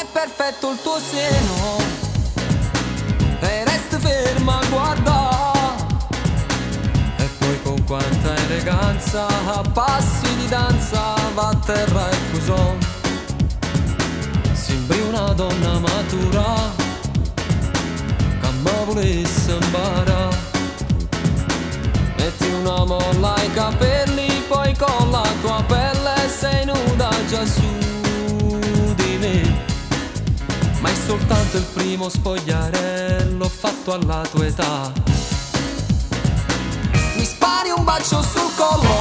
perfetto il tuo seno e resti ferma a guardare, e poi con quanta eleganza a passi di danza va a terra e fuso. Sembri una donna matura che mi volesse imparare. Metti una molla ai capelli, poi con la tua pelle sei nuda già su di me. Ma è soltanto il primo spogliarello fatto alla tua età. Mi spari un bacio sul collo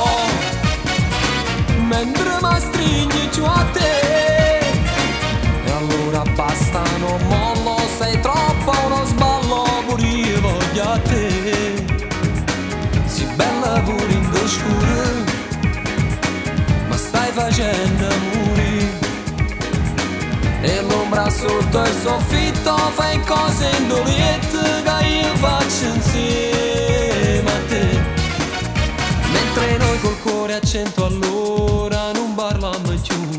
mentre mi stringi giù a te, e allora basta, non mollo, sei troppo uno sballo, pure io voglio a te. Si bella pure in scuro, ma stai facendo morire, e l'ombra sotto il soffitto fai cose indoliette che io faccio insieme a te. Mentre noi col cuore a 100 all'ora non parliamo più.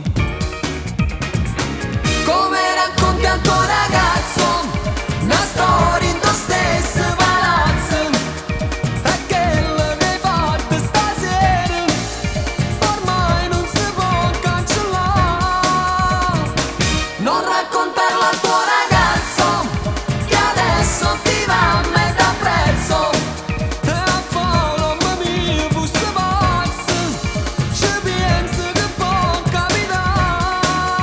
Come racconti al tuo ragazzo una storia in te stesso palazzo, e che l'hai fatta stasera ormai non si può cancellare. Non raccontarlo al tuo ragazzo che adesso ti va a metà prezzo, e a fare mamma mia fosse pazzo, ci penso che può capitare.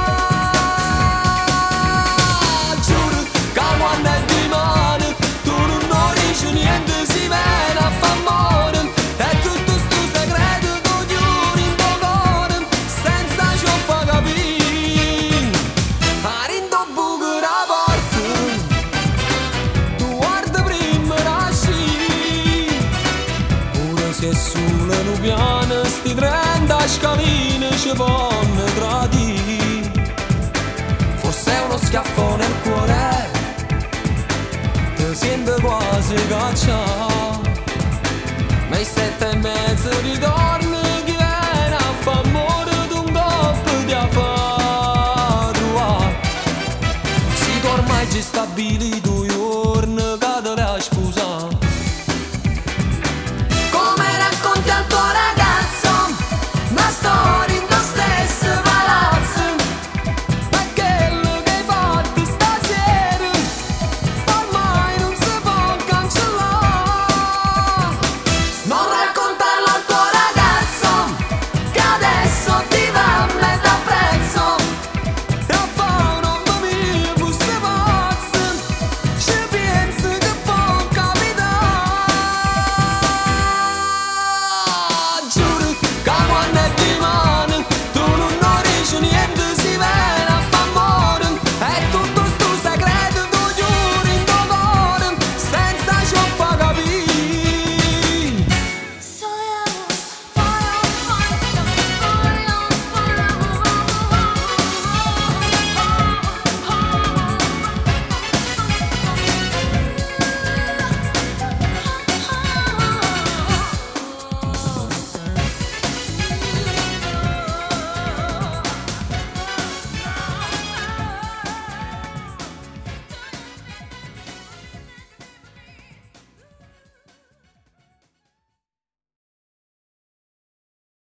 Giuro che quando è di mano tu non dici niente, si viene a fa' amore, e tutto sto segreto tu chiudi in tuo cuore senza ci fa capire. Arindo buco la porta, tu guarda prima la sci, pure se sulle nubiane sti 30 scalini ci vanno tradire. Forse è uno schiaffo nel cuore, ti sento quasi cacciato, ma i 7:30 ritorni chi viene a fa' amore d'un coppo di affare. Si tu ormai ci stabilito io